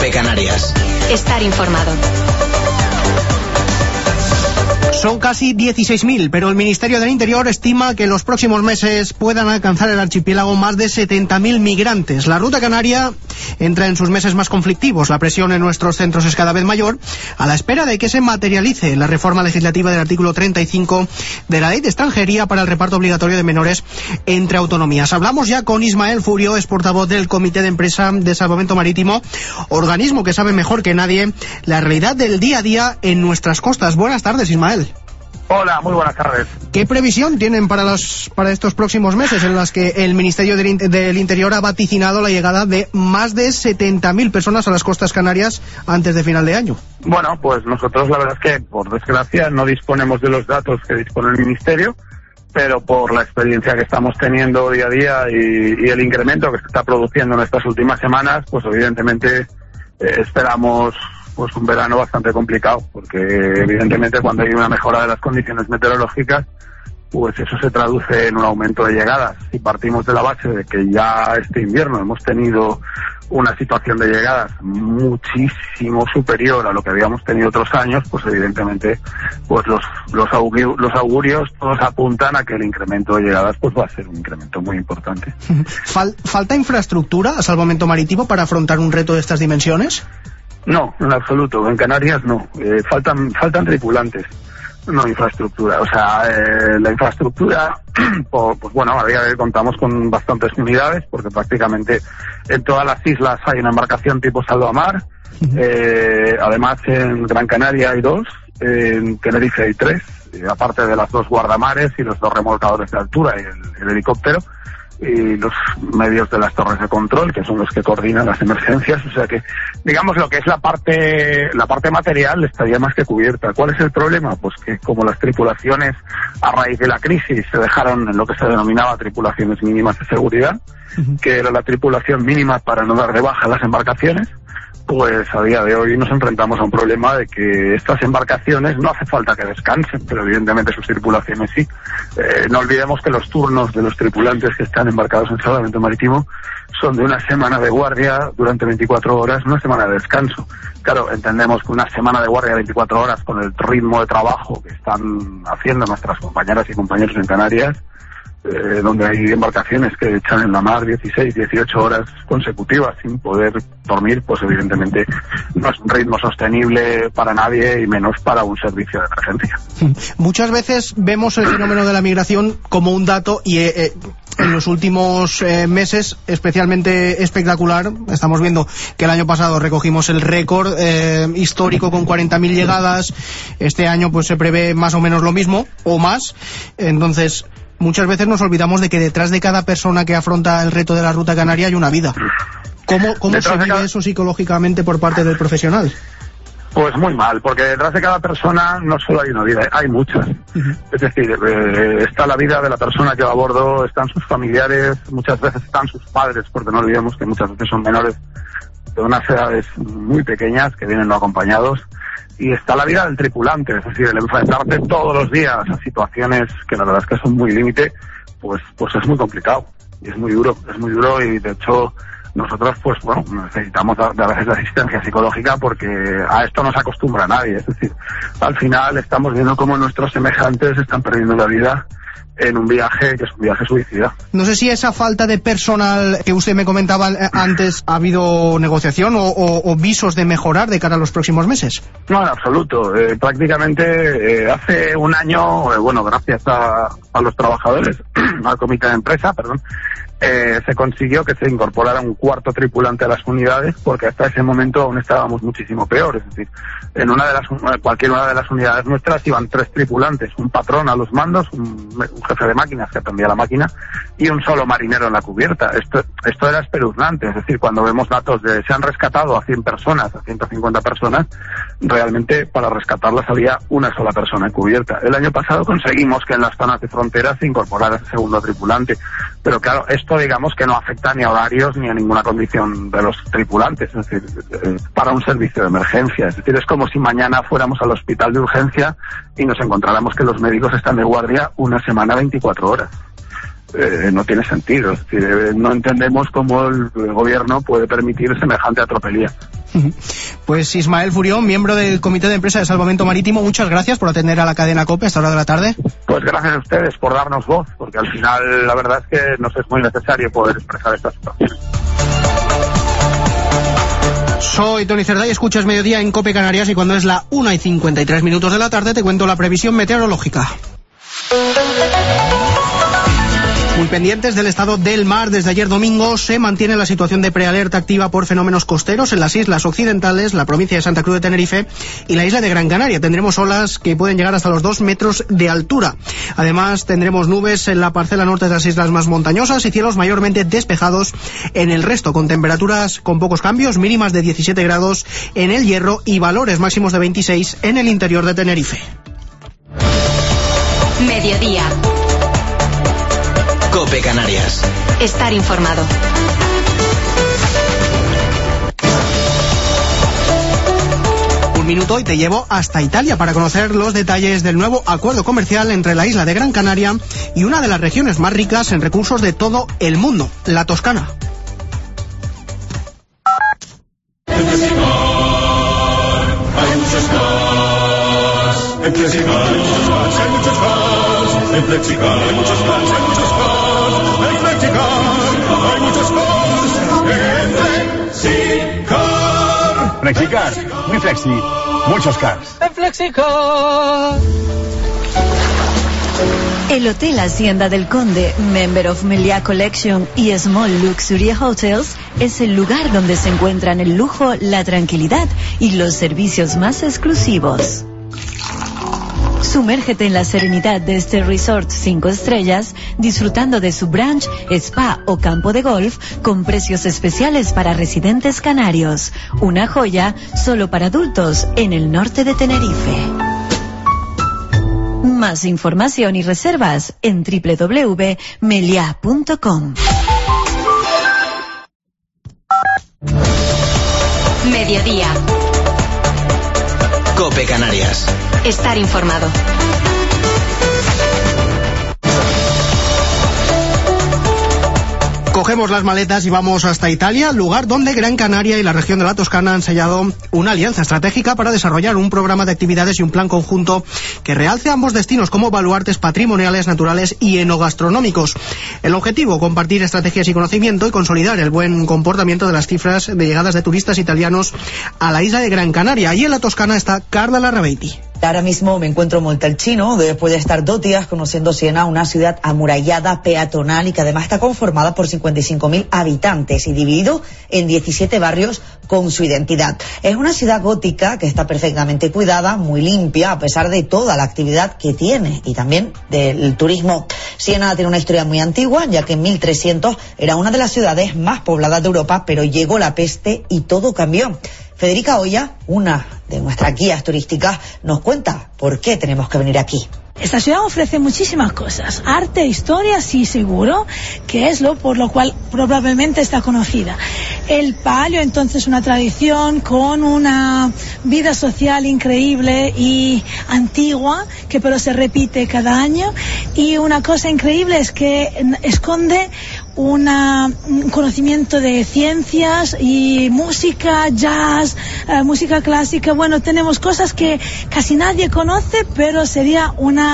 Cope Canarias. Estar informado. Son casi 16.000, pero el Ministerio del Interior estima que en los próximos meses puedan alcanzar el archipiélago más de 70.000 migrantes. La ruta canaria entra en sus meses más conflictivos. La presión en nuestros centros es cada vez mayor, a la espera de que se materialice la reforma legislativa del artículo 35 de la Ley de Extranjería para el reparto obligatorio de menores entre autonomías. Hablamos ya con Ismael Furio, es portavoz del Comité de Empresa de Salvamento Marítimo, organismo que sabe mejor que nadie la realidad del día a día en nuestras costas. Buenas tardes, Ismael. Hola, muy buenas tardes. ¿Qué previsión tienen para estos próximos meses en las que el Ministerio del Interior ha vaticinado la llegada de más de 70.000 personas a las costas canarias antes de final de año? Bueno, pues nosotros la verdad es que, por desgracia, no disponemos de los datos que dispone el Ministerio, pero por la experiencia que estamos teniendo día a día y el incremento que se está produciendo en estas últimas semanas, pues evidentemente esperamos pues un verano bastante complicado, porque evidentemente cuando hay una mejora de las condiciones meteorológicas, pues eso se traduce en un aumento de llegadas. Si partimos de la base de que ya este invierno hemos tenido una situación de llegadas muchísimo superior a lo que habíamos tenido otros años, pues evidentemente pues los augurios todos apuntan a que el incremento de llegadas pues va a ser un incremento muy importante. ¿Falta infraestructura a salvamento marítimo para afrontar un reto de estas dimensiones? No, en absoluto. En Canarias no. Faltan tripulantes, no infraestructura. O sea, la infraestructura, pues bueno, a día de hoy contamos con bastantes unidades, porque prácticamente en todas las islas hay una embarcación tipo salvamar. Además, en Gran Canaria hay 2, en Tenerife hay 3, aparte de las 2 guardamares y los 2 remolcadores de altura y el helicóptero, y los medios de las torres de control, que son los que coordinan las emergencias. O sea que, digamos, lo que es la parte material estaría más que cubierta. ¿Cuál es el problema? Pues que como las tripulaciones a raíz de la crisis se dejaron en lo que se denominaba tripulaciones mínimas de seguridad, que era la tripulación mínima para no dar de baja las embarcaciones, pues a día de hoy nos enfrentamos a un problema de que estas embarcaciones no hace falta que descansen, pero evidentemente sus tripulaciones sí. No olvidemos que los turnos de los tripulantes que están embarcados en salvamento marítimo son de una semana de guardia durante 24 horas, una semana de descanso. Claro, entendemos que una semana de guardia de 24 horas con el ritmo de trabajo que están haciendo nuestras compañeras y compañeros en Canarias, donde hay embarcaciones que echan en la mar 16, 18 horas consecutivas sin poder dormir, pues evidentemente no es un ritmo sostenible para nadie y menos para un servicio de emergencia. Muchas veces vemos el fenómeno de la migración como un dato y en los últimos meses especialmente espectacular. Estamos viendo que el año pasado recogimos el récord histórico con 40.000 llegadas. Este año pues se prevé más o menos lo mismo o más. Entonces muchas veces nos olvidamos de que detrás de cada persona que afronta el reto de la ruta canaria hay una vida. ¿Cómo se vive eso psicológicamente por parte del profesional? Pues muy mal, porque detrás de cada persona no solo hay una vida, hay muchas. Es decir, está la vida de la persona que va a bordo, están sus familiares, muchas veces están sus padres, porque no olvidemos que muchas veces son menores de unas edades muy pequeñas que vienen no acompañados. Y está la vida del tripulante, es decir, el enfrentarte todos los días a situaciones que la verdad es que son muy límite, pues es muy complicado y es muy duro y de hecho nosotros pues bueno, necesitamos a veces la asistencia psicológica porque a esto no se acostumbra a nadie. Es decir, al final estamos viendo cómo nuestros semejantes están perdiendo la vida en un viaje que es un viaje suicida. No sé si esa falta de personal que usted me comentaba antes, ¿ha habido negociación o visos de mejorar de cara a los próximos meses? No, en absoluto. Prácticamente hace un año, bueno, gracias a los trabajadores, al comité de empresa, se consiguió que se incorporara un 4º tripulante a las unidades, porque hasta ese momento aún estábamos muchísimo peor. Es decir, en cualquier una de las unidades nuestras iban 3 tripulantes, un patrón a los mandos, un jefe de máquinas que atendía la máquina y un solo marinero en la cubierta. Esto era espeluznante. Es decir, cuando vemos datos de se han rescatado a 100 personas, a 150 personas, realmente para rescatarlas había una sola persona en cubierta. El año pasado conseguimos que en las zonas de frontera se incorporara ese 2º tripulante, pero claro, esto digamos que no afecta ni a horarios ni a ninguna condición de los tripulantes, es decir, para un servicio de emergencia. Es decir, es como si mañana fuéramos al hospital de urgencia y nos encontráramos que los médicos están de guardia una semana 24 horas. No tiene sentido. Es decir, no entendemos cómo el gobierno puede permitir semejante atropelía. Pues Ismael Furión, miembro del Comité de Empresa de Salvamento Marítimo, muchas gracias por atender a la cadena COPE a esta hora de la tarde. Pues gracias a ustedes por darnos voz, porque al final la verdad es que nos es muy necesario poder expresar esta situación. Soy Tony Cerdá y escuchas Mediodía en COPE Canarias, y cuando es la 1:53 de la tarde te cuento la previsión meteorológica. Muy pendientes del estado del mar. Desde ayer domingo se mantiene la situación de prealerta activa por fenómenos costeros en las islas occidentales, la provincia de Santa Cruz de Tenerife y la isla de Gran Canaria. Tendremos olas que pueden llegar hasta los 2 metros de altura. Además, tendremos nubes en la parcela norte de las islas más montañosas y cielos mayormente despejados en el resto, con temperaturas con pocos cambios, mínimas de 17 grados en El Hierro y valores máximos de 26 en el interior de Tenerife. Mediodía. COPE Canarias. Estar informado. Un minuto y te llevo hasta Italia para conocer los detalles del nuevo acuerdo comercial entre la isla de Gran Canaria y una de las regiones más ricas en recursos de todo el mundo, la Toscana. En Flexicar hay muchos cars, hay muchos cars. En Flexicar hay muchos cars, hay muchos cars. En Flexicar hay muchos cars. En Flexicar. Flexicar, muy flexi, muchos cars. En Flexicar. El Hotel Hacienda del Conde, member of Meliá Collection y Small Luxury Hotels, es el lugar donde se encuentran el lujo, la tranquilidad y los servicios más exclusivos. Sumérgete en la serenidad de este resort 5 estrellas, disfrutando de su brunch, spa o campo de golf con precios especiales para residentes canarios. Una joya solo para adultos en el norte de Tenerife. Más información y reservas en www.melia.com. Mediodía. COPE Canarias. Estar informado. Cogemos las maletas y vamos hasta Italia, lugar donde Gran Canaria y la región de la Toscana han sellado una alianza estratégica para desarrollar un programa de actividades y un plan conjunto que realce ambos destinos como baluartes patrimoniales, naturales y enogastronómicos. El objetivo, compartir estrategias y conocimiento y consolidar el buen comportamiento de las cifras de llegadas de turistas italianos a la isla de Gran Canaria. Allí en la Toscana está Carla Larrabeiti. Ahora mismo me encuentro en Montalcino, después de estar 2 días conociendo Siena, una ciudad amurallada, peatonal y que además está conformada por 55.000 habitantes y dividido en 17 barrios con su identidad. Es una ciudad gótica que está perfectamente cuidada, muy limpia, a pesar de toda la actividad que tiene y también del turismo. Siena tiene una historia muy antigua, ya que en 1300 era una de las ciudades más pobladas de Europa, pero llegó la peste y todo cambió. Federica Oya, una de nuestras guías turísticas, nos cuenta por qué tenemos que venir aquí. Esta ciudad ofrece muchísimas cosas, arte, historia, sí, seguro, que es por lo cual probablemente está conocida. El palio, entonces, una tradición con una vida social increíble y antigua, que pero se repite cada año, y una cosa increíble es que esconde un conocimiento de ciencias y música, jazz, música clásica. Bueno, tenemos cosas que casi nadie conoce, pero sería una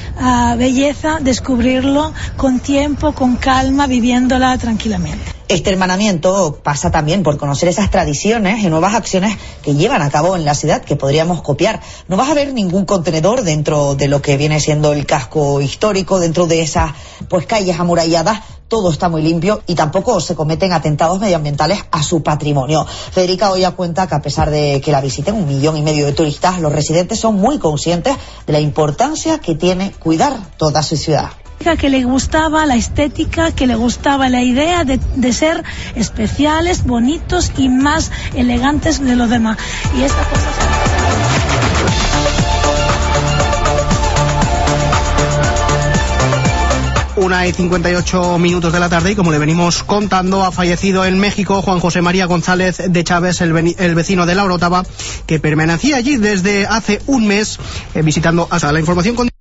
belleza descubrirlo con tiempo, con calma, viviéndola tranquilamente. Este hermanamiento pasa también por conocer esas tradiciones y nuevas acciones que llevan a cabo en la ciudad que podríamos copiar. No vas a ver ningún contenedor dentro de lo que viene siendo el casco histórico, dentro de esas calles amuralladas. Todo está muy limpio y tampoco se cometen atentados medioambientales a su patrimonio. Federica Oya cuenta que a pesar de que la visiten 1,5 millones de turistas, los residentes son muy conscientes de la importancia que tiene cuidar toda su ciudad. Que le gustaba la estética, que le gustaba la idea de ser especiales, bonitos y más elegantes de los demás. Y esta cosa 1:58 de la tarde, y como le venimos contando, ha fallecido en México Juan José María González de Chávez, el vecino de La Orotava, que permanecía allí desde hace un mes visitando hasta la información con